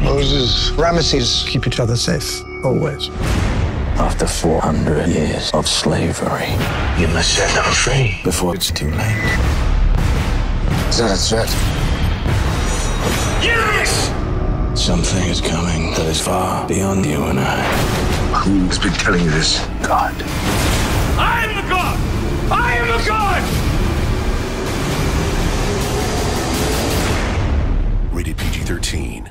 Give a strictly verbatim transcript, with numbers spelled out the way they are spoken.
Moses, Ramesses, keep each other safe, always. After four hundred years of slavery, You must set them free. before it's too late. Is that a threat? Yes! Something is coming that is far beyond you and I. Who's been telling you this? God. I'm